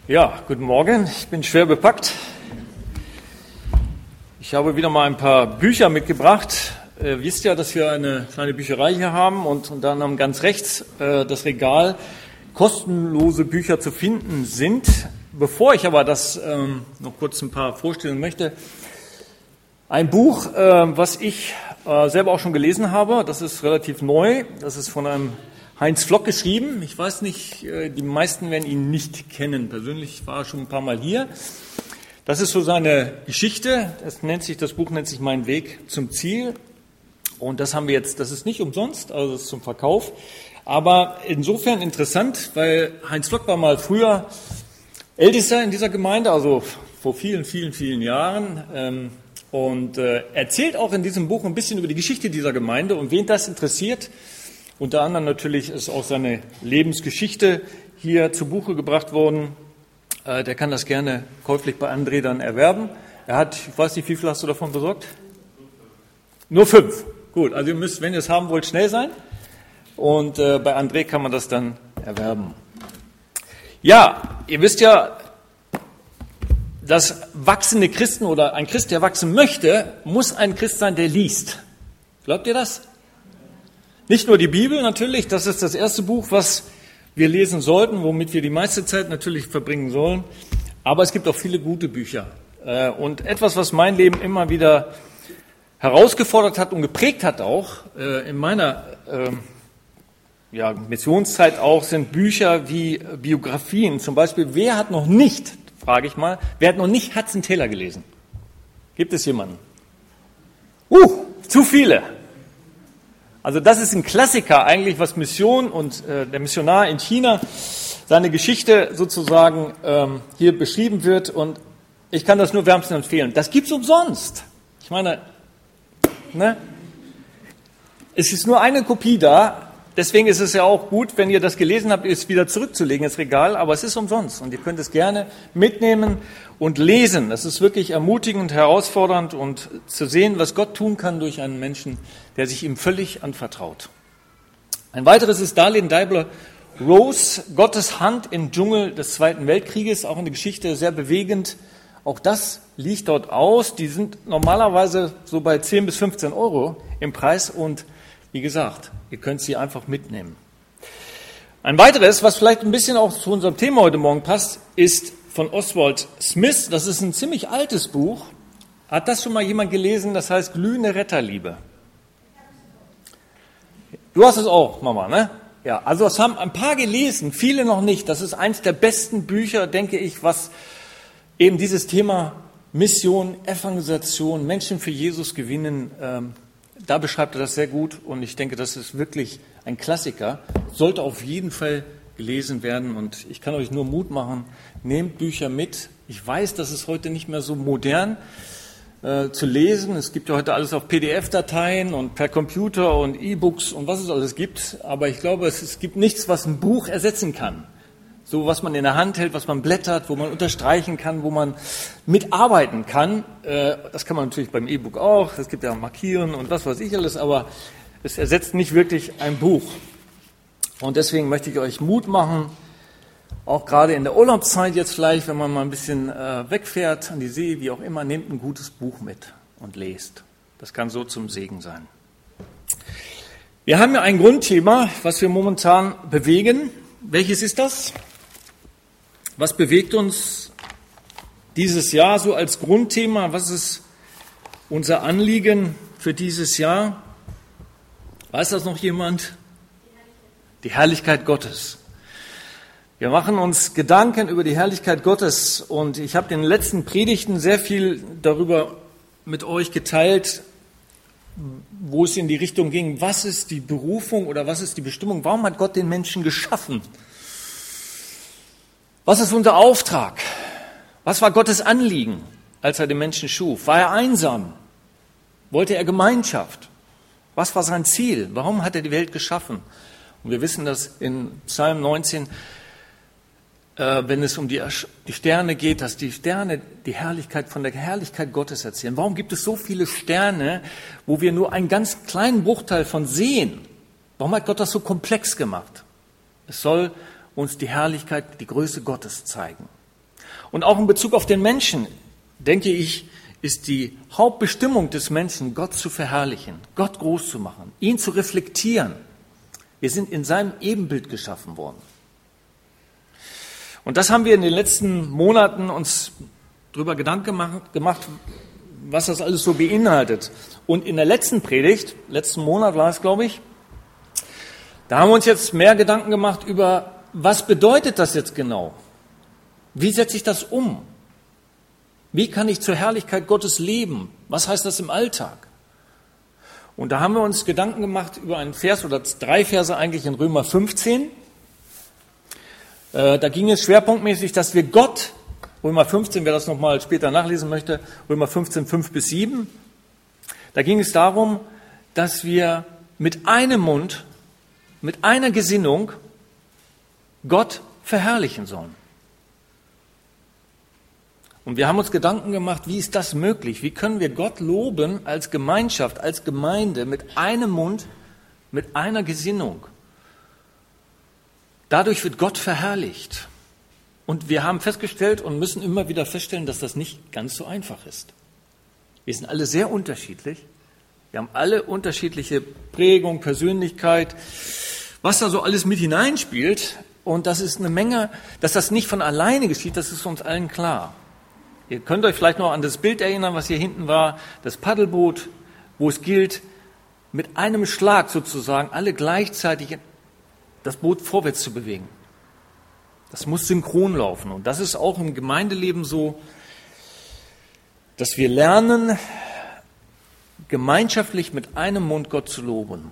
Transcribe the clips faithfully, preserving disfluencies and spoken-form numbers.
Ja, guten Morgen. Ich bin schwer bepackt. Ich habe wieder mal ein paar Bücher mitgebracht. Ihr wisst ja, dass wir eine kleine Bücherei hier haben und unter anderem ganz rechts äh, das Regal kostenlose Bücher zu finden sind. Bevor ich aber das ähm, noch kurz ein paar vorstellen möchte, ein Buch, äh, was ich äh, selber auch schon gelesen habe. Das ist relativ neu. Das ist von einem Heinz Flock geschrieben. Ich weiß nicht, die meisten werden ihn nicht kennen. Persönlich war er schon ein paar Mal hier. Das ist so seine Geschichte. Das nennt sich, das Buch nennt sich Mein Weg zum Ziel. Und das haben wir jetzt, das ist nicht umsonst, also das ist zum Verkauf. Aber insofern interessant, weil Heinz Flock war mal früher Ältester in dieser Gemeinde, also vor vielen, vielen, vielen Jahren. Und erzählt auch in diesem Buch ein bisschen über die Geschichte dieser Gemeinde. Und wen das interessiert, unter anderem natürlich ist auch seine Lebensgeschichte hier zu Buche gebracht worden. Äh, der kann das gerne käuflich bei André dann erwerben. Er hat, ich weiß nicht, wie viel hast du davon besorgt? Nur fünf. Gut, also ihr müsst, wenn ihr es haben wollt, schnell sein. Und äh, bei André kann man das dann erwerben. Ja, ihr wisst ja, dass wachsende Christen oder ein Christ, der wachsen möchte, muss ein Christ sein, der liest. Glaubt ihr das? Nicht nur die Bibel natürlich, das ist das erste Buch, was wir lesen sollten, womit wir die meiste Zeit natürlich verbringen sollen. Aber es gibt auch viele gute Bücher. Und etwas, was mein Leben immer wieder herausgefordert hat und geprägt hat auch, in meiner ja, Missionszeit auch, sind Bücher wie Biografien. Zum Beispiel, wer hat noch nicht, frage ich mal, wer hat noch nicht Hudson Taylor gelesen? Gibt es jemanden? Uh, zu viele. Also das ist ein Klassiker eigentlich, was Mission und äh, der Missionar in China, seine Geschichte sozusagen ähm, hier beschrieben wird. Und ich kann das nur wärmstens empfehlen. Das gibt's umsonst. Ich meine, ne? Es ist nur eine Kopie da. Deswegen ist es ja auch gut, wenn ihr das gelesen habt, es wieder zurückzulegen ins Regal. Aber es ist umsonst und ihr könnt es gerne mitnehmen und lesen. Das ist wirklich ermutigend, herausfordernd und zu sehen, was Gott tun kann durch einen Menschen, der sich ihm völlig anvertraut. Ein weiteres ist Darlene Deibler-Rose, Gottes Hand im Dschungel des Zweiten Weltkrieges, auch eine Geschichte sehr bewegend. Auch das liegt dort aus. Die sind normalerweise so bei zehn bis fünfzehn Euro im Preis und wie gesagt, ihr könnt sie einfach mitnehmen. Ein weiteres, was vielleicht ein bisschen auch zu unserem Thema heute Morgen passt, ist von Oswald Smith. Das ist ein ziemlich altes Buch. Hat das schon mal jemand gelesen? Das heißt Glühende Retterliebe. Du hast es auch, Mama, ne? Ja, also das haben ein paar gelesen, viele noch nicht. Das ist eins der besten Bücher, denke ich, was eben dieses Thema Mission, Evangelisation, Menschen für Jesus gewinnen, ähm, da beschreibt er das sehr gut und ich denke, das ist wirklich ein Klassiker. Sollte auf jeden Fall gelesen werden und ich kann euch nur Mut machen, nehmt Bücher mit. Ich weiß, das ist heute nicht mehr so modern äh, zu lesen. Es gibt ja heute alles auf P D F-Dateien und per Computer und E-Books und was es alles gibt. Aber ich glaube, es, es gibt nichts, was ein Buch ersetzen kann. So, was man in der Hand hält, was man blättert, wo man unterstreichen kann, wo man mitarbeiten kann. Das kann man natürlich beim E-Book auch. Es gibt ja Markieren und was weiß ich alles, aber es ersetzt nicht wirklich ein Buch. Und deswegen möchte ich euch Mut machen, auch gerade in der Urlaubszeit jetzt vielleicht, wenn man mal ein bisschen wegfährt an die See, wie auch immer, nehmt ein gutes Buch mit und lest. Das kann so zum Segen sein. Wir haben ja ein Grundthema, was wir momentan bewegen. Welches ist das? Was bewegt uns dieses Jahr so als Grundthema? Was ist unser Anliegen für dieses Jahr? Weiß das noch jemand? Die Herrlichkeit Gottes. Wir machen uns Gedanken über die Herrlichkeit Gottes und ich habe in den letzten Predigten sehr viel darüber mit euch geteilt, wo es in die Richtung ging, was ist die Berufung oder was ist die Bestimmung? Warum hat Gott den Menschen geschaffen? Was ist unser Auftrag? Was war Gottes Anliegen, als er den Menschen schuf? War er einsam? Wollte er Gemeinschaft? Was war sein Ziel? Warum hat er die Welt geschaffen? Und wir wissen, dass in Psalm neunzehn, äh, wenn es um die, die Sterne geht, dass die Sterne die Herrlichkeit von der Herrlichkeit Gottes erzählen. Warum gibt es so viele Sterne, wo wir nur einen ganz kleinen Bruchteil von sehen? Warum hat Gott das so komplex gemacht? Es soll uns die Herrlichkeit, die Größe Gottes zeigen. Und auch in Bezug auf den Menschen, denke ich, ist die Hauptbestimmung des Menschen, Gott zu verherrlichen, Gott groß zu machen, ihn zu reflektieren. Wir sind in seinem Ebenbild geschaffen worden. Und das haben wir in den letzten Monaten uns darüber Gedanken gemacht, was das alles so beinhaltet. Und in der letzten Predigt, letzten Monat war es, glaube ich, da haben wir uns jetzt mehr Gedanken gemacht über, was bedeutet das jetzt genau? Wie setze ich das um? Wie kann ich zur Herrlichkeit Gottes leben? Was heißt das im Alltag? Und da haben wir uns Gedanken gemacht über einen Vers oder drei Verse eigentlich in Römer fünfzehn. Äh, da ging es schwerpunktmäßig, dass wir Gott, Römer fünfzehn, wer das nochmal später nachlesen möchte, Römer fünfzehn, fünf bis sieben, da ging es darum, dass wir mit einem Mund, mit einer Gesinnung Gott verherrlichen sollen. Und wir haben uns Gedanken gemacht, wie ist das möglich? Wie können wir Gott loben als Gemeinschaft, als Gemeinde, mit einem Mund, mit einer Gesinnung? Dadurch wird Gott verherrlicht. Und wir haben festgestellt und müssen immer wieder feststellen, dass das nicht ganz so einfach ist. Wir sind alle sehr unterschiedlich. Wir haben alle unterschiedliche Prägung, Persönlichkeit, was da so alles mit hineinspielt. Und das ist eine Menge, dass das nicht von alleine geschieht, das ist uns allen klar. Ihr könnt euch vielleicht noch an das Bild erinnern, was hier hinten war, das Paddelboot, wo es gilt, mit einem Schlag sozusagen alle gleichzeitig das Boot vorwärts zu bewegen. Das muss synchron laufen. Und das ist auch im Gemeindeleben so, dass wir lernen, gemeinschaftlich mit einem Mund Gott zu loben.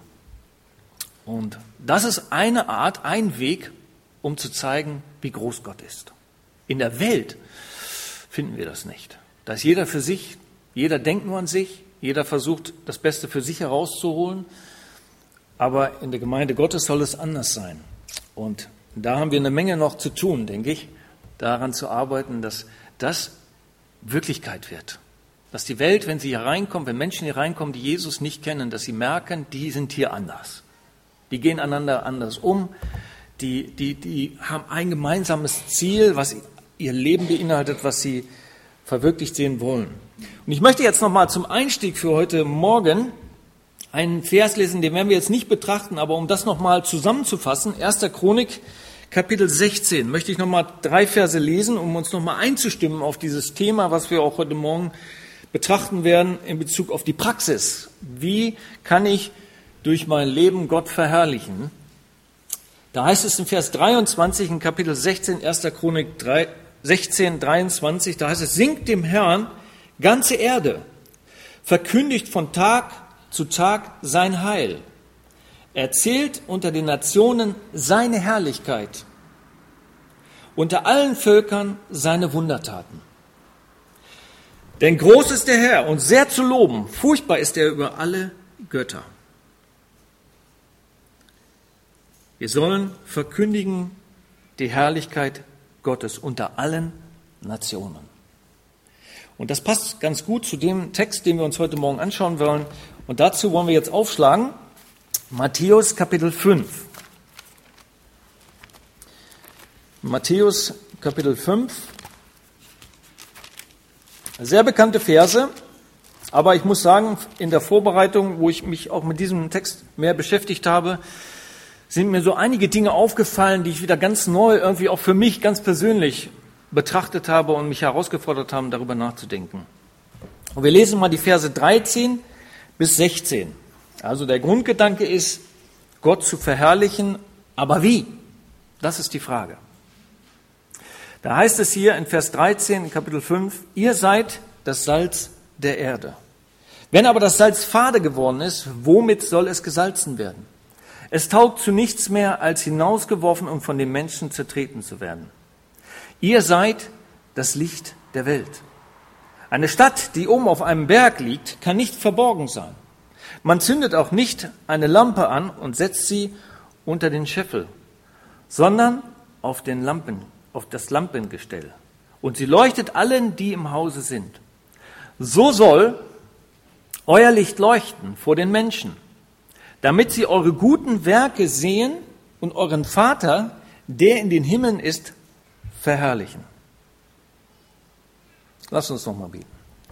Und das ist eine Art, ein Weg, um zu zeigen, wie groß Gott ist. In der Welt finden wir das nicht. Da ist jeder für sich, jeder denkt nur an sich, jeder versucht, das Beste für sich herauszuholen. Aber in der Gemeinde Gottes soll es anders sein. Und da haben wir eine Menge noch zu tun, denke ich, daran zu arbeiten, dass das Wirklichkeit wird. Dass die Welt, wenn sie hier reinkommt, wenn Menschen hier reinkommen, die Jesus nicht kennen, dass sie merken, die sind hier anders. Die gehen einander anders um, die, die, die haben ein gemeinsames Ziel, was ihr Leben beinhaltet, was sie verwirklicht sehen wollen. Und ich möchte jetzt nochmal zum Einstieg für heute Morgen einen Vers lesen, den werden wir jetzt nicht betrachten, aber um das nochmal zusammenzufassen, erster Chronik, Kapitel sechzehn, möchte ich nochmal drei Verse lesen, um uns nochmal einzustimmen auf dieses Thema, was wir auch heute Morgen betrachten werden in Bezug auf die Praxis. Wie kann ich durch mein Leben Gott verherrlichen? Da heißt es in Vers dreiundzwanzig, in Kapitel sechzehn, erster Chronik sechzehn, dreiundzwanzig, da heißt es, singt dem Herrn ganze Erde, verkündigt von Tag zu Tag sein Heil, erzählt unter den Nationen seine Herrlichkeit, unter allen Völkern seine Wundertaten. Denn groß ist der Herr und sehr zu loben, furchtbar ist er über alle Götter. Wir sollen verkündigen die Herrlichkeit Gottes unter allen Nationen. Und das passt ganz gut zu dem Text, den wir uns heute Morgen anschauen wollen. Und dazu wollen wir jetzt aufschlagen, Matthäus Kapitel fünf. Matthäus Kapitel fünf. Sehr bekannte Verse, aber ich muss sagen, in der Vorbereitung, wo ich mich auch mit diesem Text mehr beschäftigt habe, sind mir so einige Dinge aufgefallen, die ich wieder ganz neu, irgendwie auch für mich ganz persönlich betrachtet habe und mich herausgefordert haben, darüber nachzudenken. Und wir lesen mal die Verse dreizehn bis sechzehn. Also der Grundgedanke ist, Gott zu verherrlichen, aber wie? Das ist die Frage. Da heißt es hier in Vers dreizehn, in Kapitel fünf, ihr seid das Salz der Erde. Wenn aber das Salz fade geworden ist, womit soll es gesalzen werden? Es taugt zu nichts mehr, als hinausgeworfen und von den Menschen zertreten zu werden. Ihr seid das Licht der Welt. Eine Stadt, die oben auf einem Berg liegt, kann nicht verborgen sein. Man zündet auch nicht eine Lampe an und setzt sie unter den Scheffel, sondern auf den Lampen, auf das Lampengestell. Und sie leuchtet allen, die im Hause sind. So soll euer Licht leuchten vor den Menschen, damit sie eure guten Werke sehen und euren Vater, der in den Himmeln ist, verherrlichen. Lass uns noch mal beten.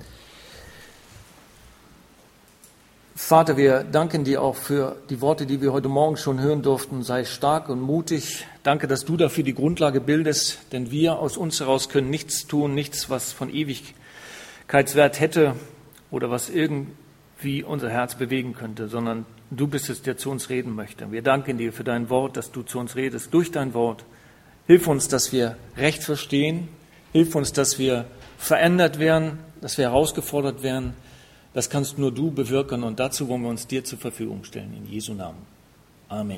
Vater, wir danken dir auch für die Worte, die wir heute Morgen schon hören durften. Sei stark und mutig. Danke, dass du dafür die Grundlage bildest, denn wir aus uns heraus können nichts tun, nichts, was von Ewigkeitswert hätte oder was irgendwie unser Herz bewegen könnte, sondern du bist es, der zu uns reden möchte. Wir danken dir für dein Wort, dass du zu uns redest durch dein Wort. Hilf uns, dass wir recht verstehen. Hilf uns, dass wir verändert werden, dass wir herausgefordert werden. Das kannst nur du bewirken und dazu wollen wir uns dir zur Verfügung stellen. In Jesu Namen. Amen.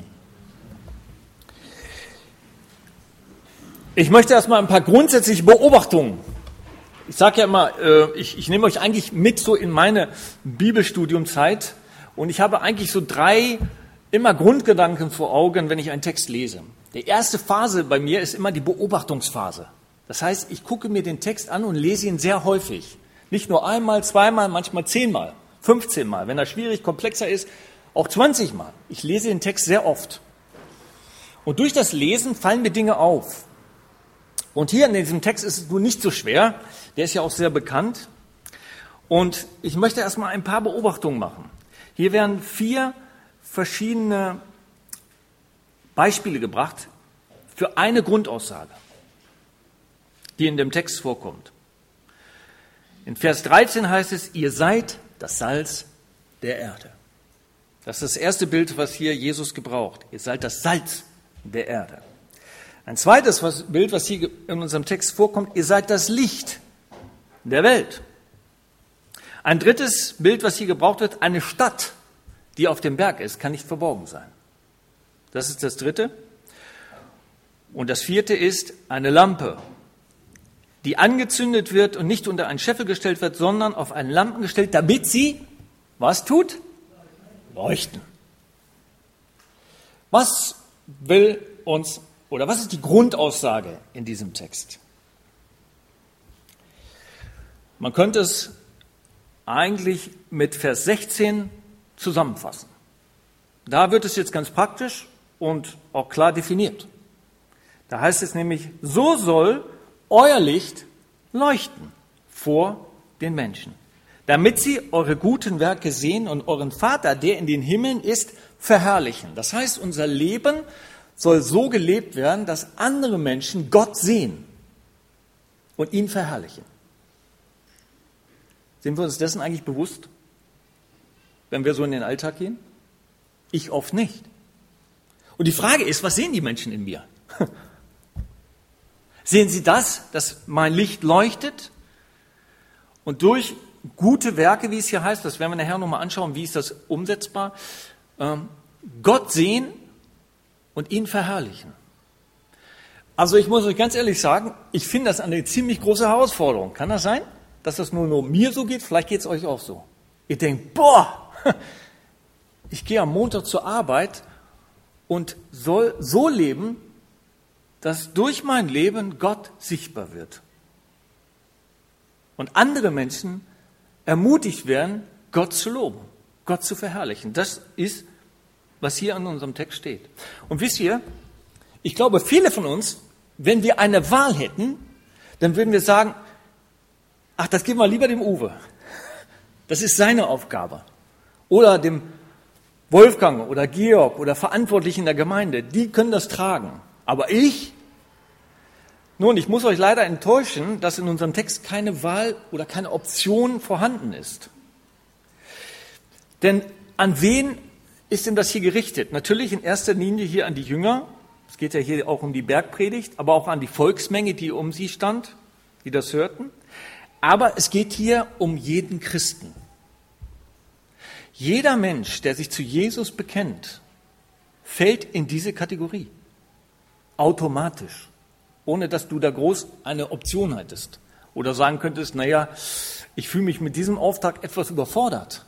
Ich möchte erstmal ein paar grundsätzliche Beobachtungen. Ich sage ja immer, ich, ich nehme euch eigentlich mit so in meine Bibelstudiumzeit und ich habe eigentlich so drei immer Grundgedanken vor Augen, wenn ich einen Text lese. Die erste Phase bei mir ist immer die Beobachtungsphase. Das heißt, ich gucke mir den Text an und lese ihn sehr häufig. Nicht nur einmal, zweimal, manchmal zehnmal, fünfzehnmal. Wenn er schwierig, komplexer ist, auch zwanzigmal. Ich lese den Text sehr oft. Und durch das Lesen fallen mir Dinge auf. Und hier in diesem Text ist es nun nicht so schwer. Der ist ja auch sehr bekannt. Und ich möchte erstmal ein paar Beobachtungen machen. Hier werden vier verschiedene Beispiele gebracht für eine Grundaussage, die in dem Text vorkommt. In Vers dreizehn heißt es, ihr seid das Salz der Erde. Das ist das erste Bild, was hier Jesus gebraucht. Ihr seid das Salz der Erde. Ein zweites Bild, was hier in unserem Text vorkommt, ihr seid das Licht der Welt. Ein drittes Bild, was hier gebraucht wird, eine Stadt, die auf dem Berg ist, kann nicht verborgen sein. Das ist das dritte. Und das vierte ist eine Lampe, die angezündet wird und nicht unter einen Scheffel gestellt wird, sondern auf einen Lampen gestellt, damit sie, was tut? Leuchten. Was will uns, oder was ist die Grundaussage in diesem Text? Man könnte es eigentlich mit Vers sechzehn zusammenfassen. Da wird es jetzt ganz praktisch und auch klar definiert. Da heißt es nämlich, so soll euer Licht leuchten vor den Menschen, damit sie eure guten Werke sehen und euren Vater, der in den Himmeln ist, verherrlichen. Das heißt, unser Leben soll so gelebt werden, dass andere Menschen Gott sehen und ihn verherrlichen. Sind wir uns dessen eigentlich bewusst, wenn wir so in den Alltag gehen? Ich oft nicht. Und die Frage ist, was sehen die Menschen in mir? Sehen Sie das, dass mein Licht leuchtet und durch gute Werke, wie es hier heißt, das werden wir nachher nochmal anschauen, wie ist das umsetzbar, ähm, Gott sehen und ihn verherrlichen. Also ich muss euch ganz ehrlich sagen, ich finde das eine ziemlich große Herausforderung. Kann das sein, dass das nur, nur mir so geht? Vielleicht geht es euch auch so. Ihr denkt, boah, ich gehe am Montag zur Arbeit und soll so leben, dass durch mein Leben Gott sichtbar wird. Und andere Menschen ermutigt werden, Gott zu loben, Gott zu verherrlichen. Das ist, was hier in unserem Text steht. Und wisst ihr, ich glaube, viele von uns, wenn wir eine Wahl hätten, dann würden wir sagen, ach, das geben wir lieber dem Uwe. Das ist seine Aufgabe. Oder dem Wolfgang oder Georg oder Verantwortlichen der Gemeinde. Die können das tragen. Aber ich? Nun, ich muss euch leider enttäuschen, dass in unserem Text keine Wahl oder keine Option vorhanden ist. Denn an wen ist denn das hier gerichtet? Natürlich in erster Linie hier an die Jünger. Es geht ja hier auch um die Bergpredigt, aber auch an die Volksmenge, die um sie stand, die das hörten. Aber es geht hier um jeden Christen. Jeder Mensch, der sich zu Jesus bekennt, fällt in diese Kategorie. Automatisch. Ohne dass du da groß eine Option hättest. Oder sagen könntest, naja, ich fühle mich mit diesem Auftrag etwas überfordert.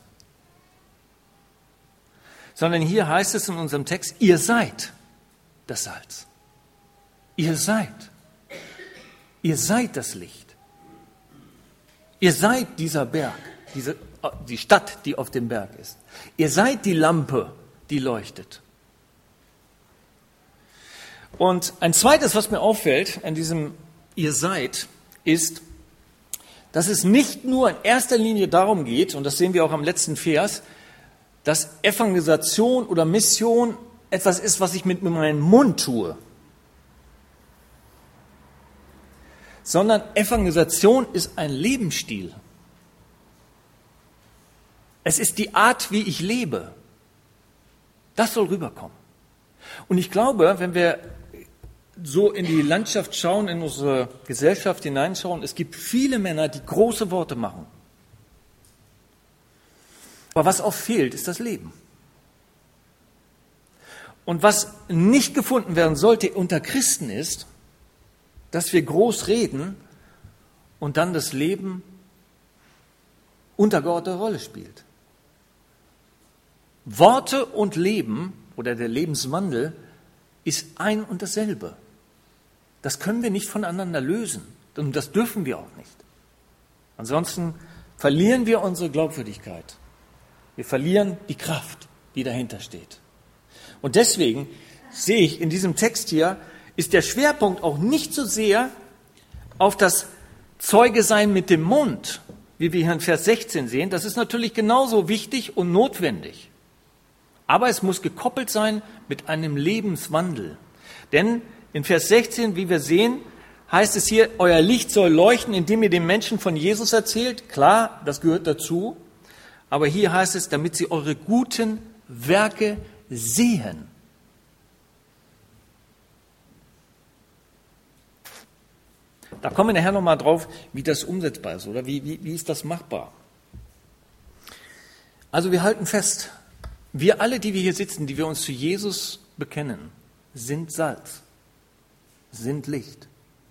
Sondern hier heißt es in unserem Text, ihr seid das Salz. Ihr seid. Ihr seid das Licht. Ihr seid dieser Berg, diese, die Stadt, die auf dem Berg ist. Ihr seid die Lampe, die leuchtet. Und ein zweites, was mir auffällt an diesem ihr seid, ist, dass es nicht nur in erster Linie darum geht, und das sehen wir auch am letzten Vers, dass Evangelisation oder Mission etwas ist, was ich mit meinem Mund tue, sondern Evangelisation ist ein Lebensstil. Es ist die Art, wie ich lebe. Das soll rüberkommen. Und ich glaube, wenn wir so in die Landschaft schauen, in unsere Gesellschaft hineinschauen, es gibt viele Männer, die große Worte machen. Aber was oft fehlt, ist das Leben. Und was nicht gefunden werden sollte unter Christen ist, dass wir groß reden und dann das Leben untergeordnete Rolle spielt. Worte und Leben oder der Lebenswandel ist ein und dasselbe. Das können wir nicht voneinander lösen und das dürfen wir auch nicht. Ansonsten verlieren wir unsere Glaubwürdigkeit. Wir verlieren die Kraft, die dahinter steht. Und deswegen sehe ich in diesem Text hier, ist der Schwerpunkt auch nicht so sehr auf das Zeugesein mit dem Mund, wie wir hier in Vers sechzehn sehen. Das ist natürlich genauso wichtig und notwendig. Aber es muss gekoppelt sein mit einem Lebenswandel. Denn in Vers sechzehn, wie wir sehen, heißt es hier, euer Licht soll leuchten, indem ihr den Menschen von Jesus erzählt. Klar, das gehört dazu. Aber hier heißt es, damit sie eure guten Werke sehen. Da kommen wir nachher nochmal drauf, wie das umsetzbar ist oder wie, wie, wie ist das machbar. Also wir halten fest, wir alle, die wir hier sitzen, die wir uns zu Jesus bekennen, sind Salz, sind Licht,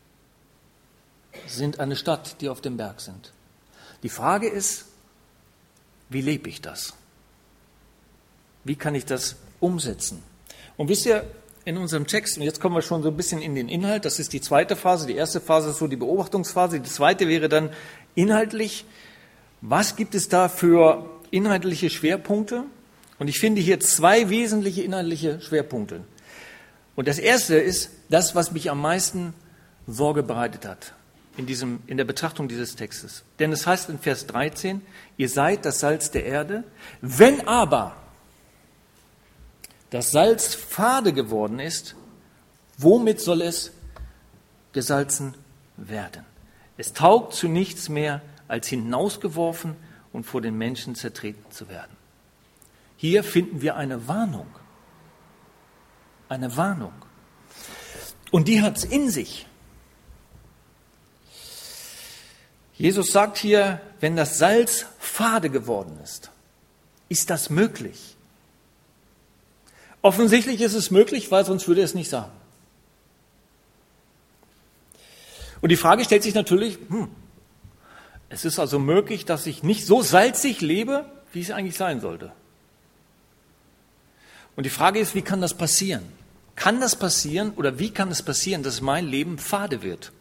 sind eine Stadt, die auf dem Berg sind. Die Frage ist, wie lebe ich das? Wie kann ich das umsetzen? Und wisst ihr, in unserem Text, und jetzt kommen wir schon so ein bisschen in den Inhalt, das ist die zweite Phase, die erste Phase ist so die Beobachtungsphase, die zweite wäre dann inhaltlich, was gibt es da für inhaltliche Schwerpunkte? Und ich finde hier zwei wesentliche inhaltliche Schwerpunkte. Und das erste ist das, was mich am meisten Sorge bereitet hat in, diesem, in der Betrachtung dieses Textes. Denn es heißt in Vers dreizehn, ihr seid das Salz der Erde, wenn aber das Salz fade geworden ist, womit soll es gesalzen werden? Es taugt zu nichts mehr, als hinausgeworfen und vor den Menschen zertreten zu werden. Hier finden wir eine Warnung. Eine Warnung. Und die hat es in sich. Jesus sagt hier, wenn das Salz fade geworden ist, ist das möglich? Offensichtlich ist es möglich, weil sonst würde er es nicht sagen. Und die Frage stellt sich natürlich, hm, es ist also möglich, dass ich nicht so salzig lebe, wie es eigentlich sein sollte. Und die Frage ist, wie kann das passieren? Kann das passieren oder wie kann es passieren, dass mein Leben fade wird?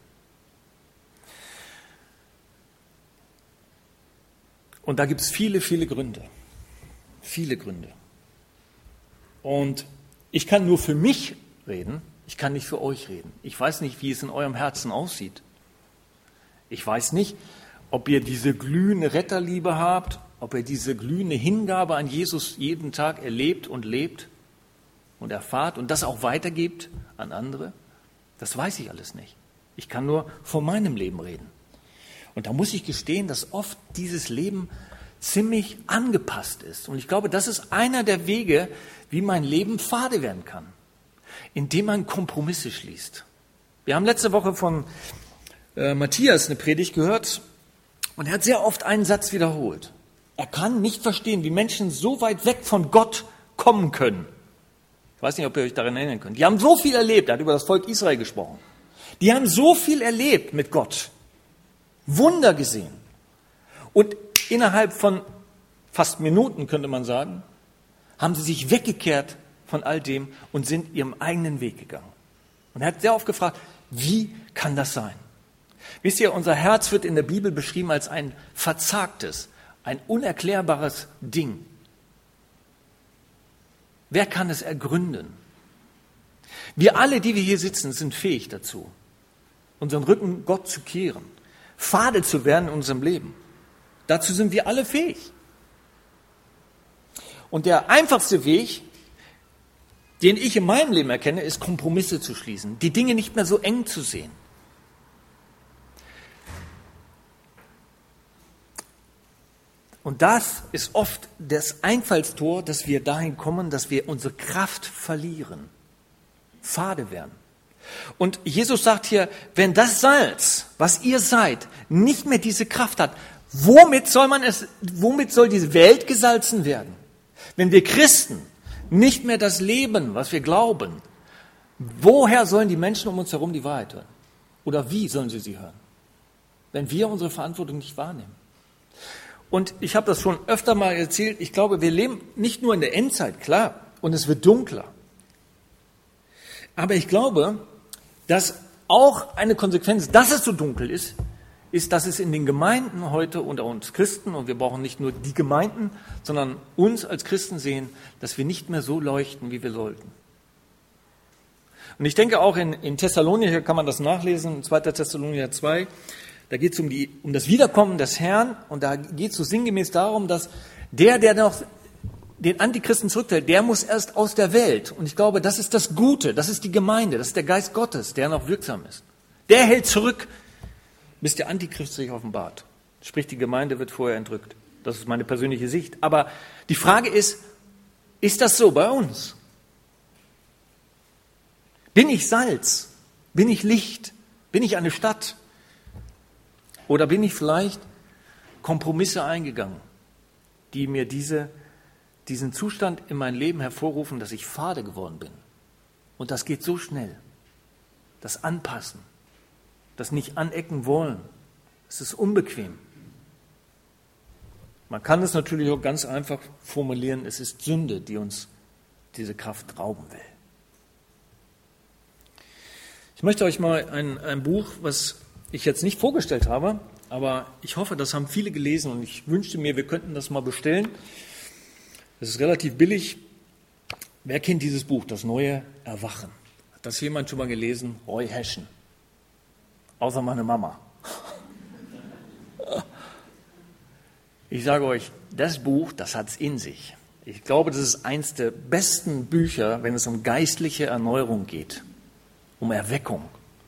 Und da gibt es viele, viele Gründe. Viele Gründe. Und ich kann nur für mich reden, ich kann nicht für euch reden. Ich weiß nicht, wie es in eurem Herzen aussieht. Ich weiß nicht, ob ihr diese glühende Retterliebe habt, ob ihr diese glühende Hingabe an Jesus jeden Tag erlebt und lebt und erfahrt und das auch weitergebt an andere. Das weiß ich alles nicht. Ich kann nur von meinem Leben reden. Und da muss ich gestehen, dass oft dieses Leben ziemlich angepasst ist. Und ich glaube, das ist einer der Wege, wie mein Leben fade werden kann, indem man Kompromisse schließt. Wir haben letzte Woche von äh, Matthias eine Predigt gehört und er hat sehr oft einen Satz wiederholt. Er kann nicht verstehen, wie Menschen so weit weg von Gott kommen können. Ich weiß nicht, ob ihr euch daran erinnern könnt. Die haben so viel erlebt, er hat über das Volk Israel gesprochen. Die haben so viel erlebt mit Gott, Wunder gesehen. Und innerhalb von fast Minuten, könnte man sagen, haben sie sich weggekehrt von all dem und sind ihrem eigenen Weg gegangen. Und er hat sehr oft gefragt, wie kann das sein? Wisst ihr, unser Herz wird in der Bibel beschrieben als ein verzagtes, ein unerklärbares Ding. Wer kann es ergründen? Wir alle, die wir hier sitzen, sind fähig dazu, unseren Rücken Gott zu kehren, fade zu werden in unserem Leben. Dazu sind wir alle fähig. Und der einfachste Weg, den ich in meinem Leben erkenne, ist, Kompromisse zu schließen, die Dinge nicht mehr so eng zu sehen. Und das ist oft das Einfallstor, dass wir dahin kommen, dass wir unsere Kraft verlieren, fade werden. Und Jesus sagt hier, wenn das Salz, was ihr seid, nicht mehr diese Kraft hat, womit soll man es, womit soll diese Welt gesalzen werden? Wenn wir Christen nicht mehr das leben, was wir glauben, woher sollen die Menschen um uns herum die Wahrheit hören? Oder wie sollen sie sie hören? Wenn wir unsere Verantwortung nicht wahrnehmen. Und ich habe das schon öfter mal erzählt, ich glaube, wir leben nicht nur in der Endzeit, klar, und es wird dunkler. Aber ich glaube, dass auch eine Konsequenz, dass es so dunkel ist, ist, dass es in den Gemeinden heute unter uns Christen, und wir brauchen nicht nur die Gemeinden, sondern uns als Christen sehen, dass wir nicht mehr so leuchten, wie wir sollten. Und ich denke auch in, in Thessalonicher kann man das nachlesen, in zweiter Thessalonicher zwei, da geht es um, die, um das Wiederkommen des Herrn, und da geht es so sinngemäß darum, dass der, der noch den Antichristen zurückhält, der muss erst aus der Welt. Und ich glaube, das ist das Gute, das ist die Gemeinde, das ist der Geist Gottes, der noch wirksam ist. Der hält zurück, bis der Antichrist sich offenbart. Sprich, die Gemeinde wird vorher entrückt. Das ist meine persönliche Sicht. Aber die Frage ist, ist das so bei uns? Bin ich Salz? Bin ich Licht? Bin ich eine Stadt? Oder bin ich vielleicht Kompromisse eingegangen, die mir diese, diesen Zustand in mein Leben hervorrufen, dass ich fade geworden bin? Und das geht so schnell. Das Anpassen, das nicht anecken wollen, es ist unbequem. Man kann es natürlich auch ganz einfach formulieren, es ist Sünde, die uns diese Kraft rauben will. Ich möchte euch mal ein, ein Buch, was ich jetzt nicht vorgestellt habe, aber ich hoffe, das haben viele gelesen, und ich wünschte mir, wir könnten das mal bestellen. Es ist relativ billig. Wer kennt dieses Buch, Das neue Erwachen? Hat das jemand schon mal gelesen? Roy Hession. Außer meine Mama. Ich sage euch, das Buch, das hat es in sich. Ich glaube, das ist eines der besten Bücher, wenn es um geistliche Erneuerung geht, um Erweckung,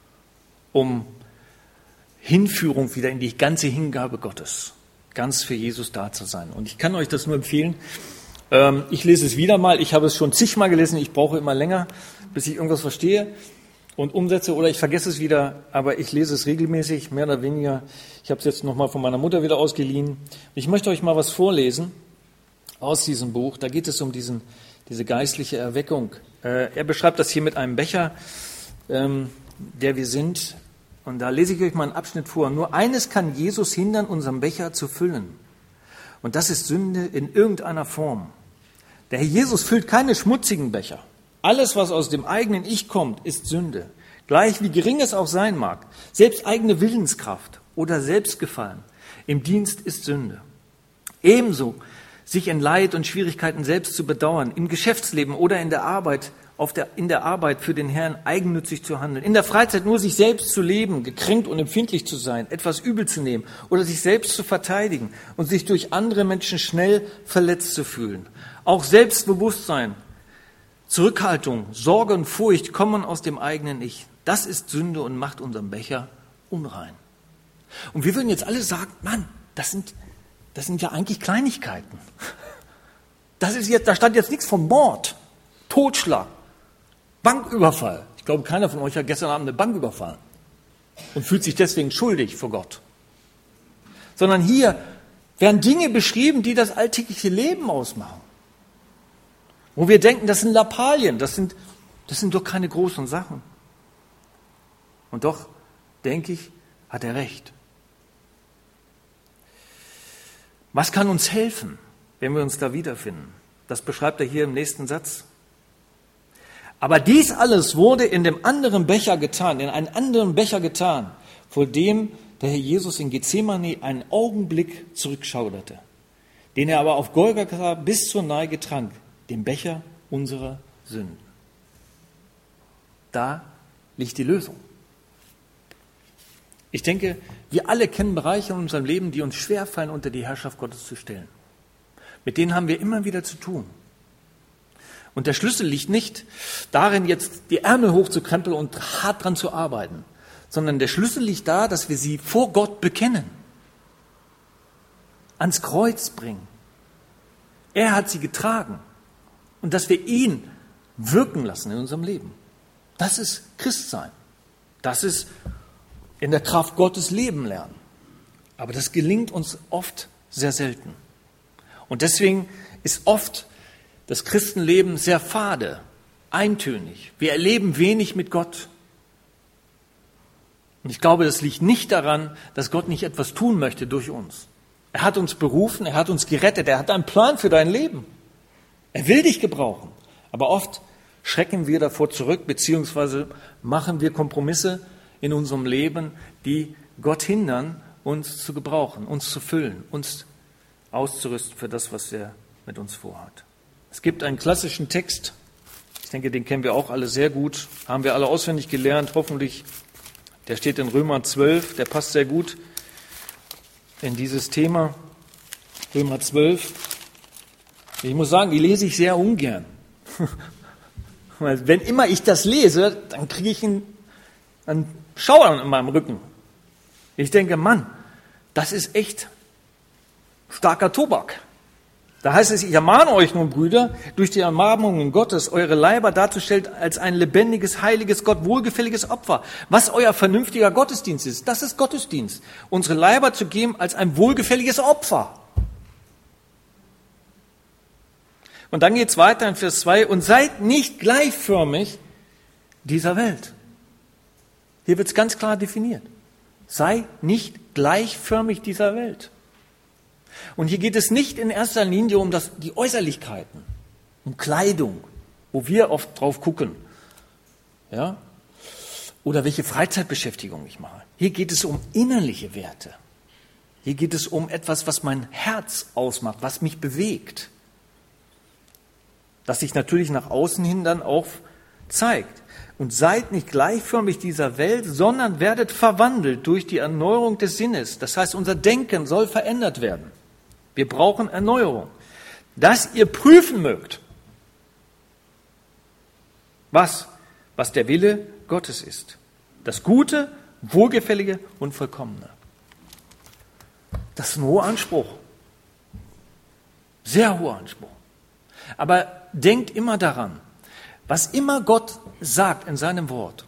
um Hinführung wieder in die ganze Hingabe Gottes, ganz für Jesus da zu sein. Und ich kann euch das nur empfehlen. Ähm, ich lese es wieder mal. Ich habe es schon zigmal gelesen. Ich brauche immer länger, bis ich irgendwas verstehe und umsetze, oder ich vergesse es wieder. Aber ich lese es regelmäßig, mehr oder weniger. Ich habe es jetzt nochmal von meiner Mutter wieder ausgeliehen. Ich möchte euch mal was vorlesen aus diesem Buch. Da geht es um diesen, diese geistliche Erweckung. Äh, er beschreibt das hier mit einem Becher, ähm, der wir sind. Und da lese ich euch mal einen Abschnitt vor. Nur eines kann Jesus hindern, unseren Becher zu füllen. Und das ist Sünde in irgendeiner Form. Der Herr Jesus füllt keine schmutzigen Becher. Alles, was aus dem eigenen Ich kommt, ist Sünde. Gleich wie gering es auch sein mag. Selbst eigene Willenskraft oder Selbstgefallen im Dienst ist Sünde. Ebenso sich in Leid und Schwierigkeiten selbst zu bedauern, im Geschäftsleben oder in der Arbeit, auf der, in der Arbeit für den Herrn eigennützig zu handeln, in der Freizeit nur sich selbst zu leben, gekränkt und empfindlich zu sein, etwas übel zu nehmen oder sich selbst zu verteidigen und sich durch andere Menschen schnell verletzt zu fühlen. Auch Selbstbewusstsein, Zurückhaltung, Sorge und Furcht kommen aus dem eigenen Ich. Das ist Sünde und macht unseren Becher unrein. Und wir würden jetzt alle sagen, Mann, das sind, das sind ja eigentlich Kleinigkeiten. Das ist jetzt, da stand jetzt nichts von Mord, Totschlag, Banküberfall. Ich glaube, keiner von euch hat gestern Abend eine Bank überfallen und fühlt sich deswegen schuldig vor Gott. Sondern hier werden Dinge beschrieben, die das alltägliche Leben ausmachen. Wo wir denken, das sind Lappalien, das sind, das sind doch keine großen Sachen. Und doch, denke ich, hat er recht. Was kann uns helfen, wenn wir uns da wiederfinden? Das beschreibt er hier im nächsten Satz. Aber dies alles wurde in dem anderen Becher getan, in einen anderen Becher getan, vor dem der Herr Jesus in Gethsemane einen Augenblick zurückschauderte, den er aber auf Golgatha bis zur Neige trank, den Becher unserer Sünden. Da liegt die Lösung. Ich denke, wir alle kennen Bereiche in unserem Leben, die uns schwerfallen, unter die Herrschaft Gottes zu stellen. Mit denen haben wir immer wieder zu tun. Und der Schlüssel liegt nicht darin, jetzt die Ärmel hochzukrempeln und hart dran zu arbeiten, sondern der Schlüssel liegt da, dass wir sie vor Gott bekennen, ans Kreuz bringen. Er hat sie getragen und dass wir ihn wirken lassen in unserem Leben. Das ist Christsein. Das ist in der Kraft Gottes Leben lernen. Aber das gelingt uns oft sehr selten. Und deswegen ist oft das Christenleben sehr fade, eintönig. Wir erleben wenig mit Gott. Und ich glaube, das liegt nicht daran, dass Gott nicht etwas tun möchte durch uns. Er hat uns berufen, er hat uns gerettet, er hat einen Plan für dein Leben. Er will dich gebrauchen. Aber oft schrecken wir davor zurück, beziehungsweise machen wir Kompromisse in unserem Leben, die Gott hindern, uns zu gebrauchen, uns zu füllen, uns auszurüsten für das, was er mit uns vorhat. Es gibt einen klassischen Text, ich denke, den kennen wir auch alle sehr gut, haben wir alle auswendig gelernt, hoffentlich. Der steht in Römer zwölf, der passt sehr gut in dieses Thema. Römer zwölf. Ich muss sagen, die lese ich sehr ungern. Wenn immer ich das lese, dann kriege ich einen, einen Schauer in meinem Rücken. Ich denke, Mann, das ist echt starker Tobak. Da heißt es, ich ermahne euch nun, Brüder, durch die Ermahnungen Gottes, eure Leiber darzustellen als ein lebendiges, heiliges, Gott wohlgefälliges Opfer. Was euer vernünftiger Gottesdienst ist, das ist Gottesdienst. Unsere Leiber zu geben als ein wohlgefälliges Opfer. Und dann geht es weiter in Vers zwei, und seid nicht gleichförmig dieser Welt. Hier wird es ganz klar definiert. Sei nicht gleichförmig dieser Welt. Und hier geht es nicht in erster Linie um das, die Äußerlichkeiten, um Kleidung, wo wir oft drauf gucken, ja, oder welche Freizeitbeschäftigung ich mache. Hier geht es um innerliche Werte. Hier geht es um etwas, was mein Herz ausmacht, was mich bewegt, das sich natürlich nach außen hin dann auch zeigt. Und seid nicht gleichförmig dieser Welt, sondern werdet verwandelt durch die Erneuerung des Sinnes. Das heißt, unser Denken soll verändert werden. Wir brauchen Erneuerung, dass ihr prüfen mögt, was, was der Wille Gottes ist. Das Gute, Wohlgefällige und Vollkommene. Das ist ein hoher Anspruch. Sehr hoher Anspruch. Aber denkt immer daran, was immer Gott sagt in seinem Wort,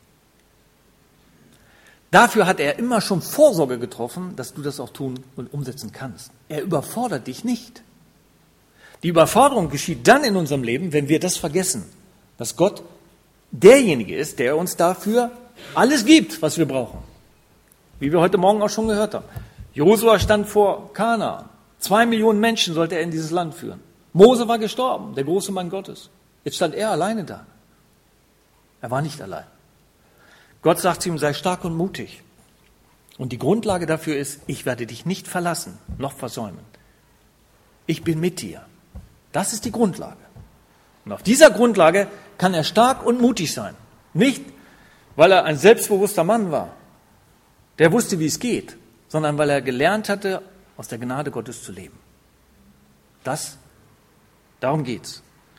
dafür hat er immer schon Vorsorge getroffen, dass du das auch tun und umsetzen kannst. Er überfordert dich nicht. Die Überforderung geschieht dann in unserem Leben, wenn wir das vergessen, dass Gott derjenige ist, der uns dafür alles gibt, was wir brauchen. Wie wir heute Morgen auch schon gehört haben. Josua stand vor Kanaan. Zwei Millionen Menschen sollte er in dieses Land führen. Mose war gestorben, der große Mann Gottes. Jetzt stand er alleine da. Er war nicht allein. Gott sagt zu ihm, sei stark und mutig. Und die Grundlage dafür ist, ich werde dich nicht verlassen, noch versäumen. Ich bin mit dir. Das ist die Grundlage. Und auf dieser Grundlage kann er stark und mutig sein. Nicht, weil er ein selbstbewusster Mann war, der wusste, wie es geht, sondern weil er gelernt hatte, aus der Gnade Gottes zu leben. Das, darum geht's.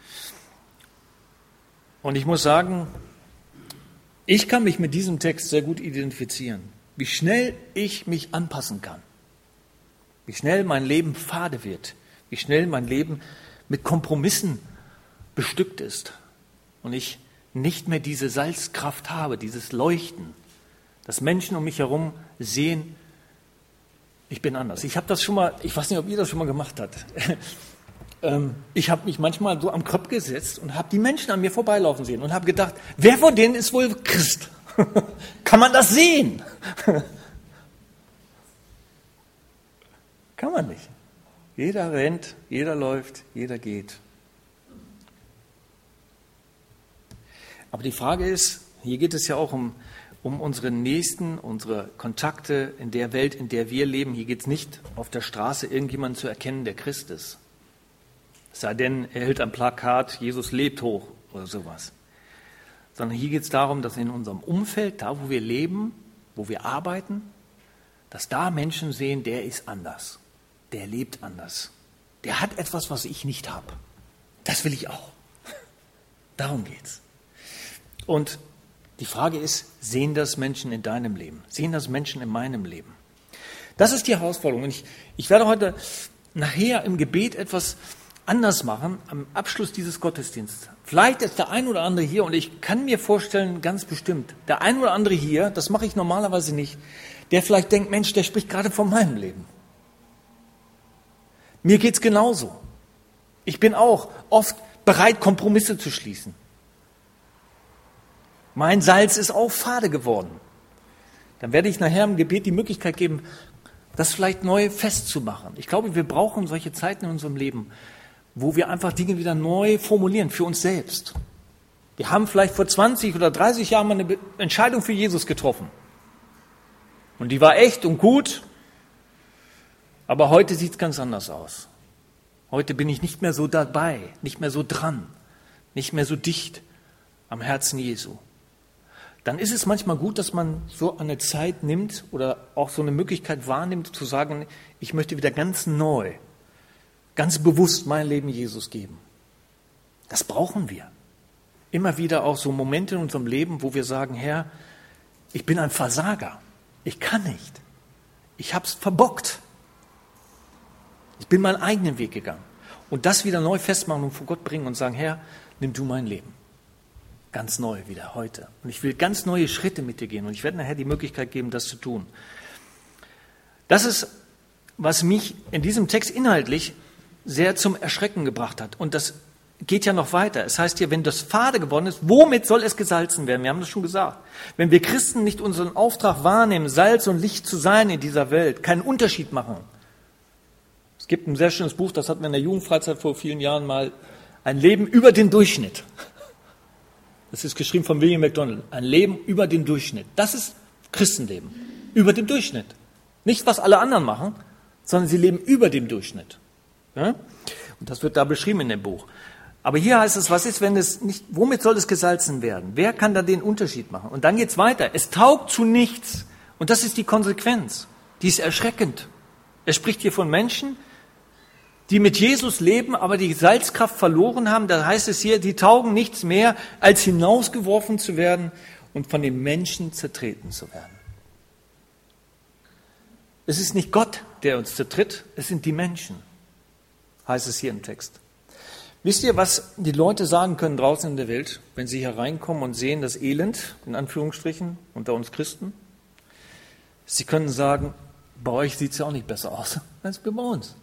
Und ich muss sagen, ich kann mich mit diesem Text sehr gut identifizieren. Wie schnell ich mich anpassen kann. Wie schnell mein Leben fade wird. Wie schnell mein Leben mit Kompromissen bestückt ist. Und ich nicht mehr diese Salzkraft habe, dieses Leuchten. Dass Menschen um mich herum sehen, ich bin anders. Ich habe das schon mal, ich weiß nicht, ob ihr das schon mal gemacht habt. Ich habe mich manchmal so am Kröpp gesetzt und habe die Menschen an mir vorbeilaufen sehen und habe gedacht, wer von denen ist wohl Christ? Kann man das sehen? Kann man nicht. Jeder rennt, jeder läuft, jeder geht. Aber die Frage ist, hier geht es ja auch um, um unsere Nächsten, unsere Kontakte in der Welt, in der wir leben. Hier geht es nicht auf der Straße irgendjemanden zu erkennen, der Christ ist. Es sei denn, er hält ein Plakat, Jesus lebt hoch oder sowas. Sondern hier geht es darum, dass in unserem Umfeld, da wo wir leben, wo wir arbeiten, dass da Menschen sehen, der ist anders, der lebt anders, der hat etwas, was ich nicht habe. Das will ich auch. Darum geht's. Und die Frage ist, sehen das Menschen in deinem Leben? Sehen das Menschen in meinem Leben? Das ist die Herausforderung. Und ich, ich werde heute nachher im Gebet etwas anders machen, am Abschluss dieses Gottesdienstes. Vielleicht ist der ein oder andere hier, und ich kann mir vorstellen, ganz bestimmt, der ein oder andere hier, das mache ich normalerweise nicht, der vielleicht denkt, Mensch, der spricht gerade von meinem Leben. Mir geht's genauso. Ich bin auch oft bereit, Kompromisse zu schließen. Mein Salz ist auch fade geworden. Dann werde ich nachher im Gebet die Möglichkeit geben, das vielleicht neu festzumachen. Ich glaube, wir brauchen solche Zeiten in unserem Leben, wo wir einfach Dinge wieder neu formulieren für uns selbst. Wir haben vielleicht vor zwanzig oder dreißig Jahren mal eine Entscheidung für Jesus getroffen. Und die war echt und gut, aber heute sieht es ganz anders aus. Heute bin ich nicht mehr so dabei, nicht mehr so dran, nicht mehr so dicht am Herzen Jesu. Dann ist es manchmal gut, dass man so eine Zeit nimmt oder auch so eine Möglichkeit wahrnimmt, zu sagen, ich möchte wieder ganz neu, ganz bewusst mein Leben Jesus geben. Das brauchen wir. Immer wieder auch so Momente in unserem Leben, wo wir sagen, Herr, ich bin ein Versager, ich kann nicht, ich habe es verbockt. Ich bin meinen eigenen Weg gegangen. Und das wieder neu festmachen und vor Gott bringen und sagen, Herr, nimm du mein Leben. Ganz neu wieder, heute. Und ich will ganz neue Schritte mit dir gehen. Und ich werde nachher die Möglichkeit geben, das zu tun. Das ist, was mich in diesem Text inhaltlich sehr zum Erschrecken gebracht hat. Und das geht ja noch weiter. Es heißt hier, wenn das fade geworden ist, womit soll es gesalzen werden? Wir haben das schon gesagt. Wenn wir Christen nicht unseren Auftrag wahrnehmen, Salz und Licht zu sein in dieser Welt, keinen Unterschied machen. Es gibt ein sehr schönes Buch, das hatten wir in der Jugendfreizeit vor vielen Jahren mal, ein Leben über den Durchschnitt. Das ist geschrieben von William MacDonald. Ein Leben über den Durchschnitt. Das ist Christenleben. Über dem Durchschnitt. Nicht, was alle anderen machen, sondern sie leben über dem Durchschnitt. Ja? Und das wird da beschrieben in dem Buch. Aber hier heißt es, was ist, wenn es nicht, womit soll es gesalzen werden? Wer kann da den Unterschied machen? Und dann geht's weiter. Es taugt zu nichts. Und das ist die Konsequenz. Die ist erschreckend. Er spricht hier von Menschen, die mit Jesus leben, aber die Salzkraft verloren haben. Da heißt es hier, die taugen nichts mehr, als hinausgeworfen zu werden und von den Menschen zertreten zu werden. Es ist nicht Gott, der uns zertritt, es sind die Menschen, heißt es hier im Text. Wisst ihr, was die Leute sagen können draußen in der Welt, wenn sie hier reinkommen und sehen das Elend, in Anführungsstrichen, unter uns Christen? Sie können sagen, bei euch sieht es ja auch nicht besser aus als bei uns.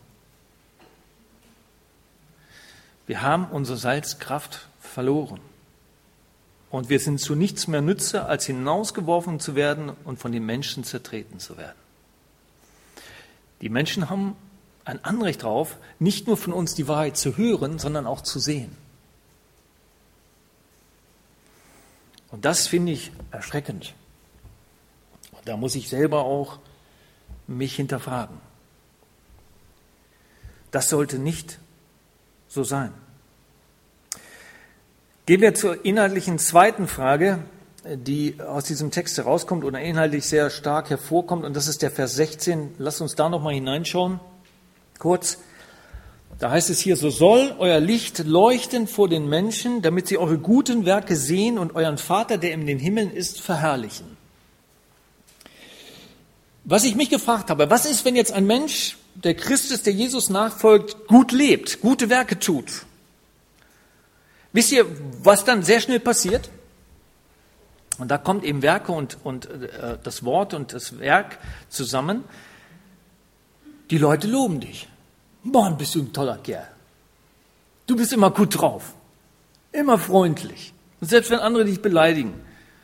Wir haben unsere Salzkraft verloren. Und wir sind zu nichts mehr nütze, als hinausgeworfen zu werden und von den Menschen zertreten zu werden. Die Menschen haben ein Anrecht darauf, nicht nur von uns die Wahrheit zu hören, sondern auch zu sehen. Und das finde ich erschreckend. Und da muss ich selber auch mich hinterfragen. Das sollte nicht so sein. Gehen wir zur inhaltlichen zweiten Frage, die aus diesem Text herauskommt oder inhaltlich sehr stark hervorkommt, und das ist der Vers sechzehn. Lasst uns da nochmal hineinschauen, kurz. Da heißt es hier, so soll euer Licht leuchten vor den Menschen, damit sie eure guten Werke sehen und euren Vater, der in den Himmeln ist, verherrlichen. Was ich mich gefragt habe, was ist, wenn jetzt ein Mensch, der Christus, der Jesus nachfolgt, gut lebt, gute Werke tut? Wisst ihr, was dann sehr schnell passiert? Und da kommt eben Werke und, und äh, das Wort und das Werk zusammen. Die Leute loben dich. Mann, bist du ein toller Kerl. Du bist immer gut drauf. Immer freundlich. Und selbst wenn andere dich beleidigen.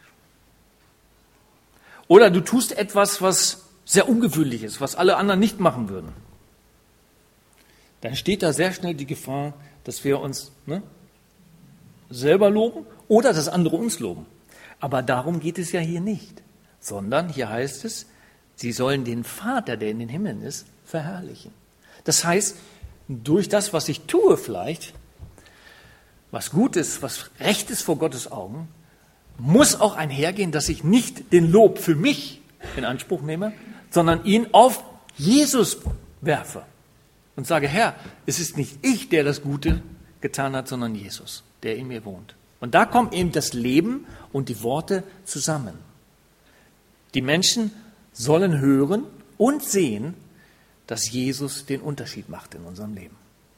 Oder du tust etwas, was sehr ungewöhnlich ist, was alle anderen nicht machen würden. Dann steht da sehr schnell die Gefahr, dass wir uns ne, selber loben oder dass andere uns loben. Aber darum geht es ja hier nicht, sondern hier heißt es, sie sollen den Vater, der in den Himmeln ist, verherrlichen. Das heißt, durch das, was ich tue vielleicht, was gut ist, was recht ist vor Gottes Augen, muss auch einhergehen, dass ich nicht den Lob für mich in Anspruch nehme, sondern ihn auf Jesus werfe und sage, Herr, es ist nicht ich, der das Gute getan hat, sondern Jesus, der in mir wohnt. Und da kommen eben das Leben und die Worte zusammen. Die Menschen sollen hören und sehen, dass Jesus den Unterschied macht in unserem Leben.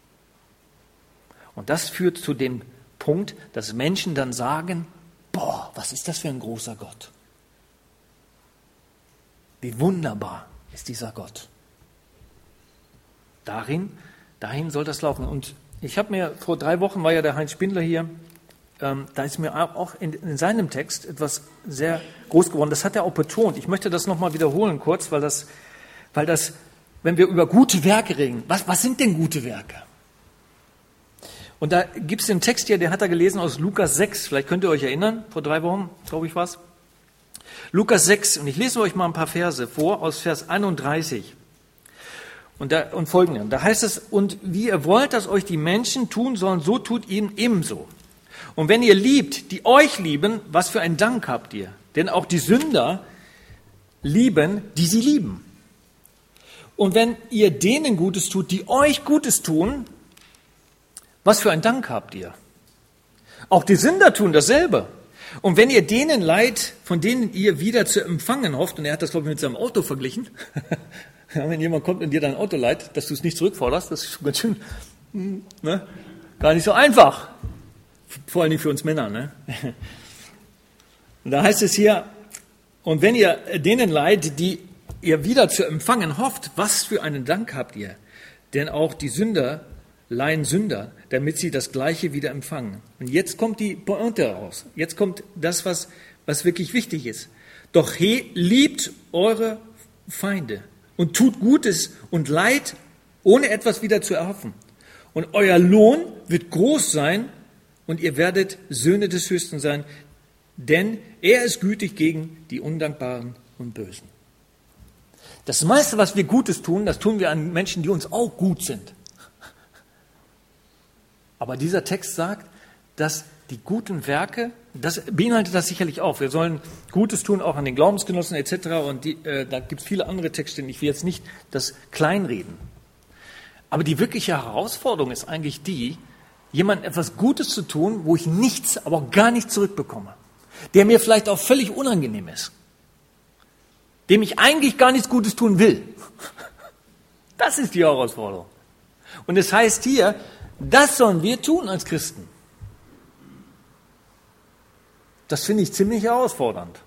Und das führt zu dem Punkt, dass Menschen dann sagen, boah, was ist das für ein großer Gott? Wie wunderbar ist dieser Gott. Darin, dahin soll das laufen. Und ich habe mir, vor drei Wochen war ja der Heinz Spindler hier, ähm, da ist mir auch in, in seinem Text etwas sehr groß geworden. Das hat er auch betont. Ich möchte das nochmal wiederholen kurz, weil das, weil das, wenn wir über gute Werke reden, was, was sind denn gute Werke? Und da gibt es den Text hier, den hat er gelesen aus Lukas sechs, vielleicht könnt ihr euch erinnern, vor drei Wochen, glaube ich, was. Lukas sechs, und ich lese euch mal ein paar Verse vor, aus Vers einunddreißig und, da, und folgenden. Da heißt es, und wie ihr wollt, dass euch die Menschen tun sollen, so tut ihnen ebenso. Und wenn ihr liebt, die euch lieben, was für einen Dank habt ihr? Denn auch die Sünder lieben, die sie lieben. Und wenn ihr denen Gutes tut, die euch Gutes tun, was für einen Dank habt ihr? Auch die Sünder tun dasselbe. Und wenn ihr denen leid, von denen ihr wieder zu empfangen hofft, und er hat das, glaube ich, mit seinem Auto verglichen, wenn jemand kommt und dir dein Auto leiht, dass du es nicht zurückforderst, das ist schon ganz schön, ne? Gar nicht so einfach. Vor allem für uns Männer. Ne? Und da heißt es hier, und wenn ihr denen leid, die ihr wieder zu empfangen hofft, was für einen Dank habt ihr? Denn auch die Sünder leihen Sünder, damit sie das Gleiche wieder empfangen. Und jetzt kommt die Pointe raus. Jetzt kommt das, was, was wirklich wichtig ist. Doch he, liebt eure Feinde und tut Gutes und Leid, ohne etwas wieder zu erhoffen. Und euer Lohn wird groß sein und ihr werdet Söhne des Höchsten sein, denn er ist gütig gegen die Undankbaren und Bösen. Das meiste, was wir Gutes tun, das tun wir an Menschen, die uns auch gut sind. Aber dieser Text sagt, dass die guten Werke, das beinhaltet das sicherlich auch. Wir sollen Gutes tun, auch an den Glaubensgenossen et cetera. Und die, äh, da gibt es viele andere Texte. Ich will jetzt nicht das kleinreden. Aber die wirkliche Herausforderung ist eigentlich die, jemandem etwas Gutes zu tun, wo ich nichts, aber auch gar nichts zurückbekomme. Der mir vielleicht auch völlig unangenehm ist. Dem ich eigentlich gar nichts Gutes tun will. Das ist die Herausforderung. Und es heißt hier, das sollen wir tun als Christen. Das finde ich ziemlich herausfordernd.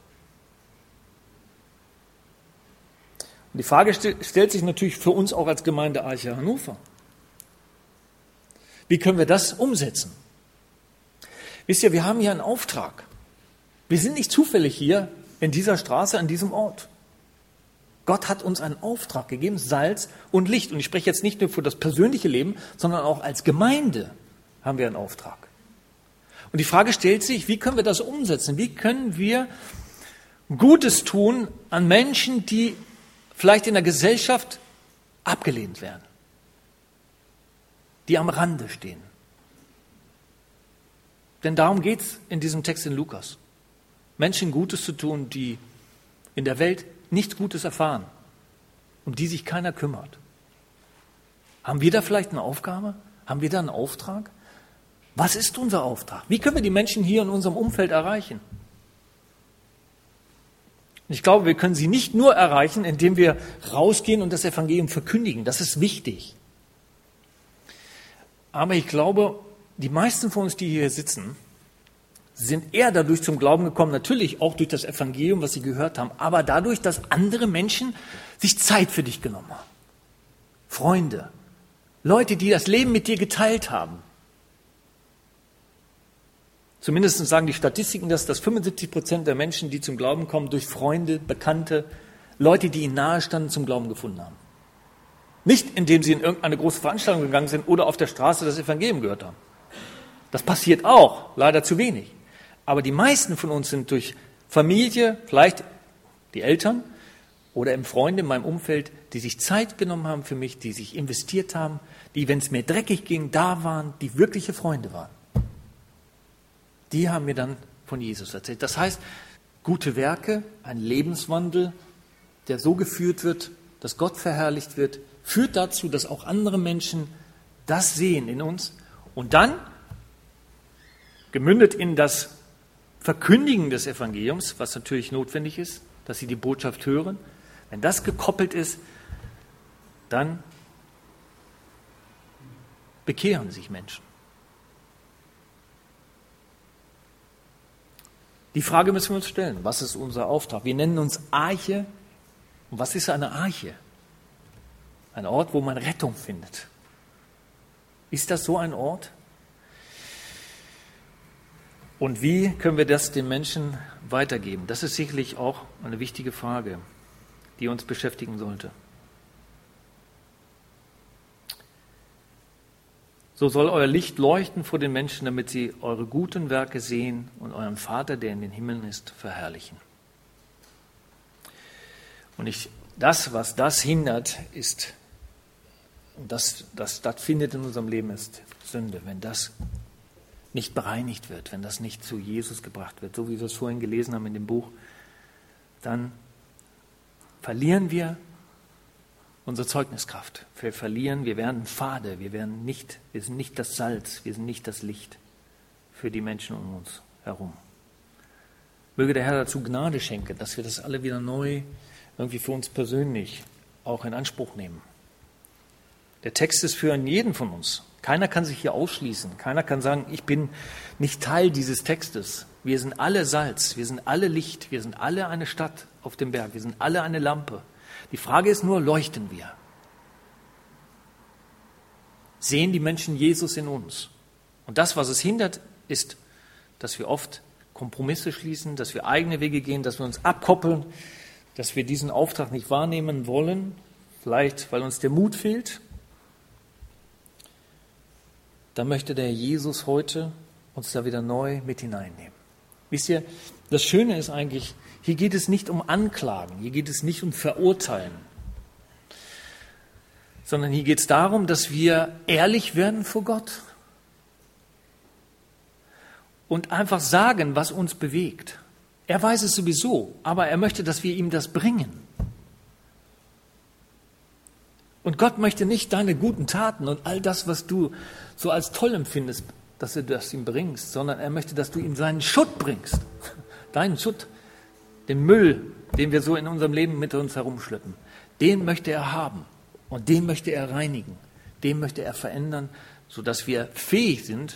Und die Frage st- stellt sich natürlich für uns auch als Gemeinde Arche Hannover. Wie können wir das umsetzen? Wisst ihr, wir haben hier einen Auftrag. Wir sind nicht zufällig hier in dieser Straße, an diesem Ort. Gott hat uns einen Auftrag gegeben, Salz und Licht. Und ich spreche jetzt nicht nur für das persönliche Leben, sondern auch als Gemeinde haben wir einen Auftrag. Und die Frage stellt sich, wie können wir das umsetzen? Wie können wir Gutes tun an Menschen, die vielleicht in der Gesellschaft abgelehnt werden, die am Rande stehen? Denn darum geht es in diesem Text in Lukas. Menschen Gutes zu tun, die in der Welt nichts Gutes erfahren, um die sich keiner kümmert. Haben wir da vielleicht eine Aufgabe? Haben wir da einen Auftrag? Was ist unser Auftrag? Wie können wir die Menschen hier in unserem Umfeld erreichen? Ich glaube, wir können sie nicht nur erreichen, indem wir rausgehen und das Evangelium verkündigen. Das ist wichtig. Aber ich glaube, die meisten von uns, die hier sitzen, sind eher dadurch zum Glauben gekommen, natürlich auch durch das Evangelium, was sie gehört haben, aber dadurch, dass andere Menschen sich Zeit für dich genommen haben. Freunde, Leute, die das Leben mit dir geteilt haben. Zumindest sagen die Statistiken, dass das fünfundsiebzig Prozent der Menschen, die zum Glauben kommen, durch Freunde, Bekannte, Leute, die ihnen nahe standen, zum Glauben gefunden haben. Nicht, indem sie in irgendeine große Veranstaltung gegangen sind oder auf der Straße das Evangelium gehört haben. Das passiert auch, leider zu wenig. Aber die meisten von uns sind durch Familie, vielleicht die Eltern oder im Freunde in meinem Umfeld, die sich Zeit genommen haben für mich, die sich investiert haben, die, wenn es mir dreckig ging, da waren, die wirkliche Freunde waren. Die haben mir dann von Jesus erzählt. Das heißt, gute Werke, ein Lebenswandel, der so geführt wird, dass Gott verherrlicht wird, führt dazu, dass auch andere Menschen das sehen in uns und dann, gemündet in das Verkündigen des Evangeliums, was natürlich notwendig ist, dass sie die Botschaft hören, wenn das gekoppelt ist, dann bekehren sich Menschen. Die Frage müssen wir uns stellen, was ist unser Auftrag? Wir nennen uns Arche. Und was ist eine Arche? Ein Ort, wo man Rettung findet. Ist das so ein Ort? Und wie können wir das den Menschen weitergeben? Das ist sicherlich auch eine wichtige Frage, die uns beschäftigen sollte. So soll euer Licht leuchten vor den Menschen, damit sie eure guten Werke sehen und euren Vater, der in den Himmeln ist, verherrlichen. Und ich, das, was das hindert, ist, und das, das stattfindet in unserem Leben, ist Sünde. Wenn das nicht bereinigt wird, wenn das nicht zu Jesus gebracht wird, so wie wir es vorhin gelesen haben in dem Buch, dann verlieren wir unsere Zeugniskraft. Wir verlieren, wir werden fade, wir werden nicht, wir sind nicht das Salz, wir sind nicht das Licht für die Menschen um uns herum. Möge der Herr dazu Gnade schenken, dass wir das alle wieder neu irgendwie für uns persönlich auch in Anspruch nehmen. Der Text ist für jeden von uns. Keiner kann sich hier ausschließen. Keiner kann sagen, ich bin nicht Teil dieses Textes. Wir sind alle Salz, wir sind alle Licht, wir sind alle eine Stadt auf dem Berg, wir sind alle eine Lampe. Die Frage ist nur, leuchten wir? Sehen die Menschen Jesus in uns? Und das, was es hindert, ist, dass wir oft Kompromisse schließen, dass wir eigene Wege gehen, dass wir uns abkoppeln, dass wir diesen Auftrag nicht wahrnehmen wollen, vielleicht weil uns der Mut fehlt. Da möchte der Jesus heute uns da wieder neu mit hineinnehmen. Wisst ihr, das Schöne ist eigentlich, hier geht es nicht um Anklagen, hier geht es nicht um Verurteilen, sondern hier geht es darum, dass wir ehrlich werden vor Gott und einfach sagen, was uns bewegt. Er weiß es sowieso, aber er möchte, dass wir ihm das bringen. Und Gott möchte nicht deine guten Taten und all das, was du so als toll empfindest, dass du das ihm bringst, sondern er möchte, dass du ihm seinen Schutt bringst. Deinen Schutt, den Müll, den wir so in unserem Leben mit uns herumschleppen. Den möchte er haben und den möchte er reinigen. Den möchte er verändern, sodass wir fähig sind,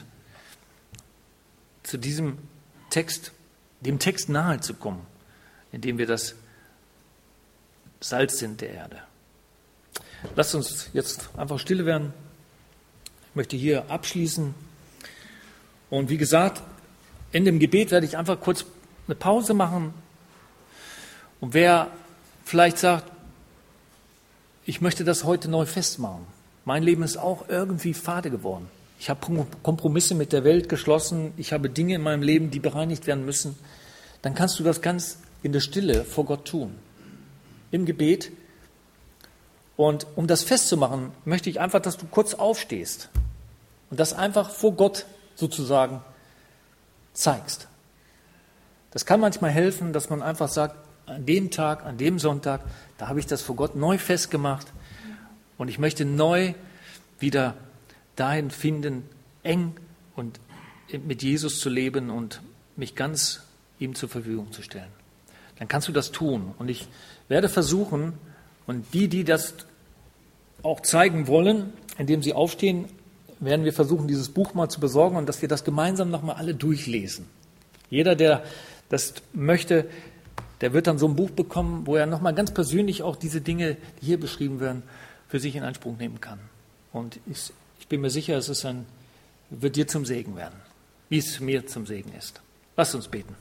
zu diesem Text, dem Text nahe zu kommen, indem wir das Salz sind der Erde. Lasst uns jetzt einfach stille werden. Ich möchte hier abschließen. Und wie gesagt, in dem Gebet werde ich einfach kurz eine Pause machen. Und wer vielleicht sagt, ich möchte das heute neu festmachen. Mein Leben ist auch irgendwie fade geworden. Ich habe Kompromisse mit der Welt geschlossen. Ich habe Dinge in meinem Leben, die bereinigt werden müssen. Dann kannst du das ganz in der Stille vor Gott tun. Im Gebet. Und um das festzumachen, möchte ich einfach, dass du kurz aufstehst und das einfach vor Gott sozusagen zeigst. Das kann manchmal helfen, dass man einfach sagt, an dem Tag, an dem Sonntag, da habe ich das vor Gott neu festgemacht und ich möchte neu wieder dahin finden, eng und mit Jesus zu leben und mich ganz ihm zur Verfügung zu stellen. Dann kannst du das tun. Und ich werde versuchen, und die, die das auch zeigen wollen, indem sie aufstehen, werden wir versuchen, dieses Buch mal zu besorgen und dass wir das gemeinsam nochmal alle durchlesen. Jeder, der das möchte, der wird dann so ein Buch bekommen, wo er nochmal ganz persönlich auch diese Dinge, die hier beschrieben werden, für sich in Anspruch nehmen kann. Und ich, ich bin mir sicher, es ist ein, wird dir zum Segen werden, wie es mir zum Segen ist. Lasst uns beten.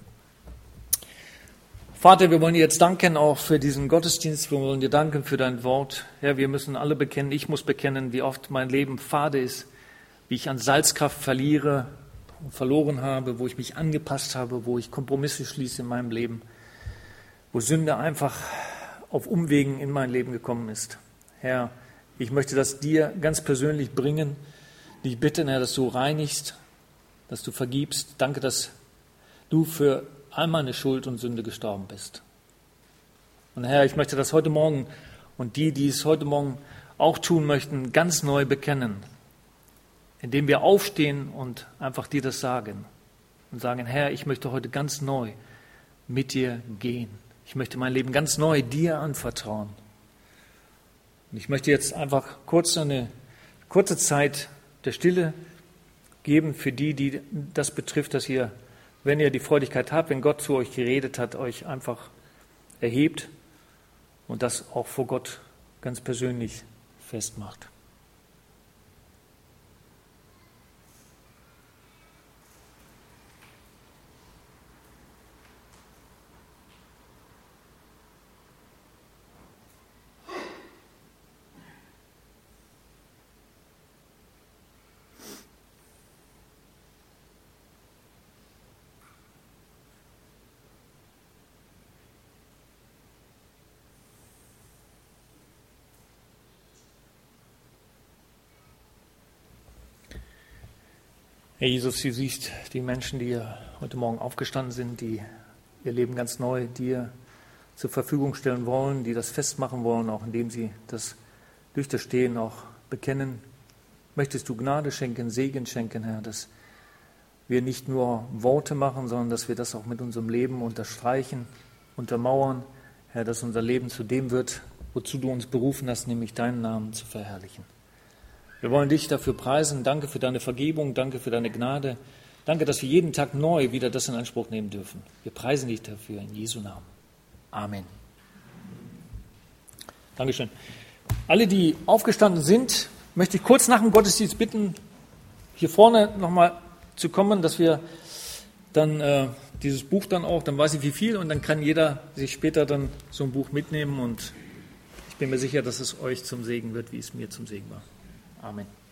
Vater, wir wollen dir jetzt danken auch für diesen Gottesdienst. Wir wollen dir danken für dein Wort. Herr, wir müssen alle bekennen, ich muss bekennen, wie oft mein Leben fade ist, wie ich an Salzkraft verliere und verloren habe, wo ich mich angepasst habe, wo ich Kompromisse schließe in meinem Leben, wo Sünde einfach auf Umwegen in mein Leben gekommen ist. Herr, ich möchte das dir ganz persönlich bringen. Ich bitte, Herr, dass du reinigst, dass du vergibst. Danke, dass du für all meine Schuld und Sünde gestorben bist. Und Herr, ich möchte das heute Morgen und die, die es heute Morgen auch tun möchten, ganz neu bekennen, indem wir aufstehen und einfach dir das sagen und sagen, Herr, ich möchte heute ganz neu mit dir gehen. Ich möchte mein Leben ganz neu dir anvertrauen. Und ich möchte jetzt einfach kurz eine kurze Zeit der Stille geben für die, die das betrifft, dass ihr, wenn ihr die Freudigkeit habt, wenn Gott zu euch geredet hat, euch einfach erhebt und das auch vor Gott ganz persönlich festmacht. Herr Jesus, du siehst die Menschen, die heute Morgen aufgestanden sind, die ihr Leben ganz neu dir zur Verfügung stellen wollen, die das festmachen wollen, auch indem sie das durch das Stehen auch bekennen. Möchtest du Gnade schenken, Segen schenken, Herr, dass wir nicht nur Worte machen, sondern dass wir das auch mit unserem Leben unterstreichen, untermauern, Herr, dass unser Leben zu dem wird, wozu du uns berufen hast, nämlich deinen Namen zu verherrlichen. Wir wollen dich dafür preisen. Danke für deine Vergebung, danke für deine Gnade. Danke, dass wir jeden Tag neu wieder das in Anspruch nehmen dürfen. Wir preisen dich dafür in Jesu Namen. Amen. Dankeschön. Alle, die aufgestanden sind, möchte ich kurz nach dem Gottesdienst bitten, hier vorne nochmal zu kommen, dass wir dann äh, dieses Buch dann auch, dann weiß ich wie viel und dann kann jeder sich später dann so ein Buch mitnehmen und ich bin mir sicher, dass es euch zum Segen wird, wie es mir zum Segen war. Amen.